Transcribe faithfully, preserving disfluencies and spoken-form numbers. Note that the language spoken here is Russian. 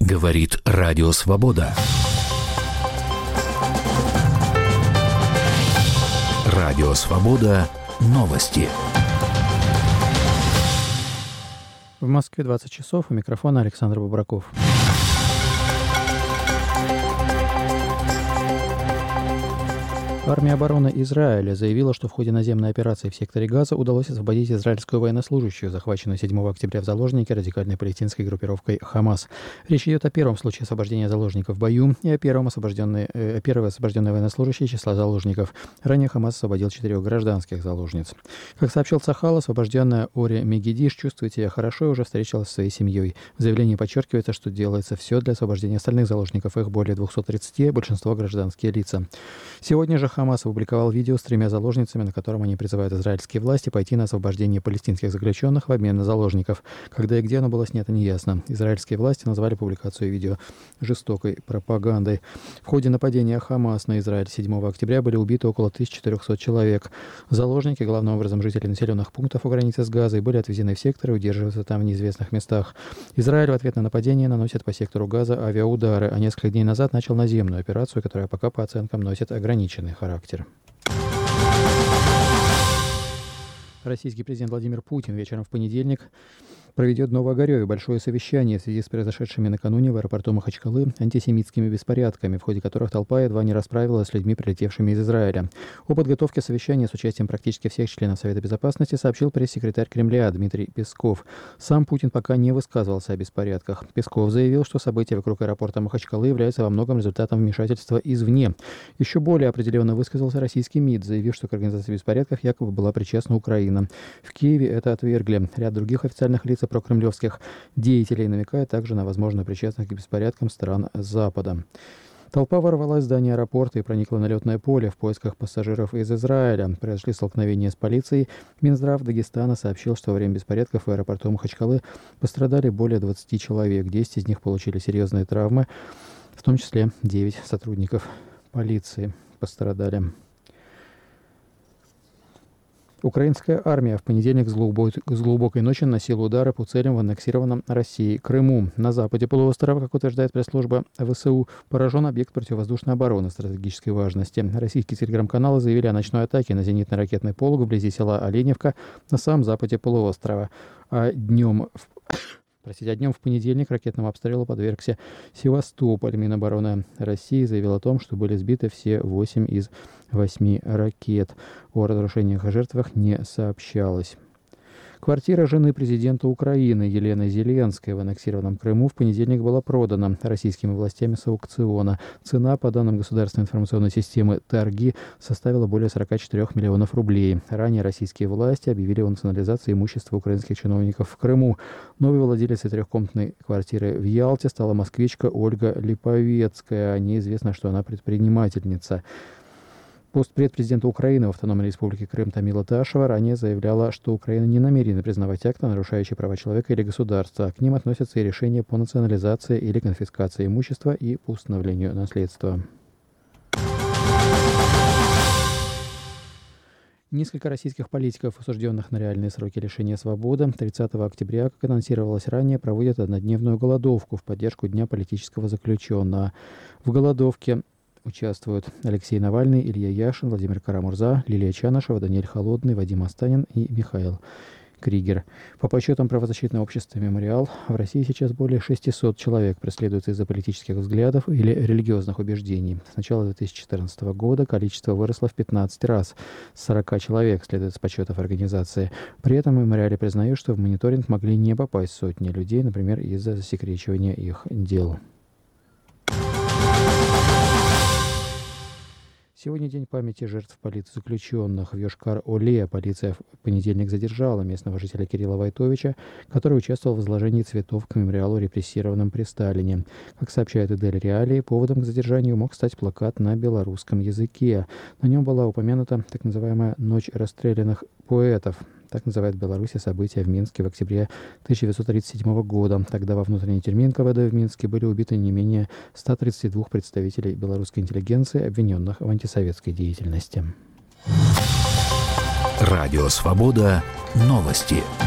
Говорит Радио Свобода. Радио Свобода. Новости. В Москве двадцать часов. У микрофона Александр Бобраков. Армия обороны Израиля заявила, что в ходе наземной операции в секторе Газа удалось освободить израильскую военнослужащую, захваченную седьмого октября в заложники радикальной палестинской группировкой «Хамас». Речь идет о первом случае освобождения заложников в бою и о первом освобожденной, э, первой освобожденной военнослужащей из числа заложников. Ранее «Хамас» освободил четырех гражданских заложниц. Как сообщил Цахал, освобожденная Ори Мегидиш чувствует себя хорошо и уже встречалась со своей семьей. В заявлении подчеркивается, что делается все для освобождения остальных заложников, их более двухсот тридцати, большинство гражданские лица. Сегодня же «Хамас» опубликовал видео с тремя заложницами, на котором они призывают израильские власти пойти на освобождение палестинских заключенных в обмен на заложников. Когда и где оно было снято, неясно. Израильские власти назвали публикацию видео жестокой пропагандой. В ходе нападения «Хамас» на Израиль седьмого октября были убиты около тысячи четырехсот человек. Заложники, главным образом жители населенных пунктов у границы с Газой, были отвезены в сектор и удерживаются там в неизвестных местах. Израиль в ответ на нападение наносит по сектору Газа авиаудары, а несколько дней назад начал наземную операцию, которая пока по оценкам носит ограниченный характер. Российский президент Владимир Путин вечером в понедельник проведет в Новоогарёве большое совещание в связи с произошедшими накануне в аэропорту Махачкалы антисемитскими беспорядками, в ходе которых толпа едва не расправилась с людьми, прилетевшими из Израиля. О подготовке совещания с участием практически всех членов Совета Безопасности сообщил пресс-секретарь Кремля Дмитрий Песков. Сам Путин пока не высказывался о беспорядках. Песков заявил, что события вокруг аэропорта Махачкалы являются во многом результатом вмешательства извне. Еще более определенно высказался российский МИД, заявив, что к организации беспорядков якобы была причастна Украина. В Киеве это отвергли. Ряд других официальных лиц прокремлевских деятелей намекает также на возможную причастность к беспорядкам стран Запада. Толпа ворвалась в здание аэропорта и проникла на летное поле в поисках пассажиров из Израиля. Произошли столкновения с полицией. Минздрав Дагестана сообщил, что во время беспорядков в аэропорту Махачкалы пострадали более двадцати человек. десять из них получили серьезные травмы, в том числе девять сотрудников полиции пострадали. Украинская армия в понедельник с глубокой ночи наносила удары по целям в аннексированном Россией Крыму. На западе полуострова, как утверждает пресс-служба ВСУ, поражен объект противовоздушной обороны стратегической важности. Российские телеграм-каналы заявили о ночной атаке на зенитно-ракетный полк вблизи села Оленевка на самом западе полуострова. А днем в Простите, а днем в понедельник ракетному обстрелу подвергся Севастополь. Минобороны России заявил о том, что были сбиты все восемь из восьми ракет. О разрушениях и жертвах не сообщалось. Квартира жены президента Украины Елены Зеленской в аннексированном Крыму в понедельник была продана российскими властями с аукциона. Цена, по данным государственной информационной системы «Торги», составила более сорока четырёх миллионов рублей. Ранее российские власти объявили о национализации имущества украинских чиновников в Крыму. Новой владелицей трехкомнатной квартиры в Ялте стала москвичка Ольга Липовецкая. О ней известно, что она предпринимательница. Постпред президента Украины в Автономной Республике Крым Тамила Ташева ранее заявляла, что Украина не намерена признавать акты, нарушающие права человека или государства. К ним относятся и решения по национализации или конфискации имущества и по установлению наследства. Несколько российских политиков, осужденных на реальные сроки лишения свободы, тридцатого октября, как анонсировалось ранее, проводят однодневную голодовку в поддержку Дня политического заключенного. В голодовке участвуют Алексей Навальный, Илья Яшин, Владимир Карамурза, Лилия Чанышева, Даниэль Холодный, Вадим Останин и Михаил Кригер. По подсчетам правозащитного общества «Мемориал», в России сейчас более шестисот человек преследуются из-за политических взглядов или религиозных убеждений. С начала две тысячи четырнадцатого года количество выросло в пятнадцать раз. С сорока человек, следует с подсчетов организации. При этом в «Мемориале» признают, что в мониторинг могли не попасть сотни людей, например, из-за засекречивания их дел. Сегодня день памяти жертв политзаключенных. В Йошкар-Оле полиция в понедельник задержала местного жителя Кирилла Войтовича, который участвовал в возложении цветов к мемориалу репрессированным при Сталине. Как сообщает Эдель Реалии, поводом к задержанию мог стать плакат на белорусском языке. На нем была упомянута так называемая «Ночь расстрелянных поэтов». Так называют в Беларуси события в Минске в октябре тысяча девятьсот тридцать седьмого года. Тогда во внутренней тюрьме эн ка вэ дэ в Минске были убиты не менее ста тридцати двух представителей белорусской интеллигенции, обвиненных в антисоветской деятельности. Радио «Свобода». Новости.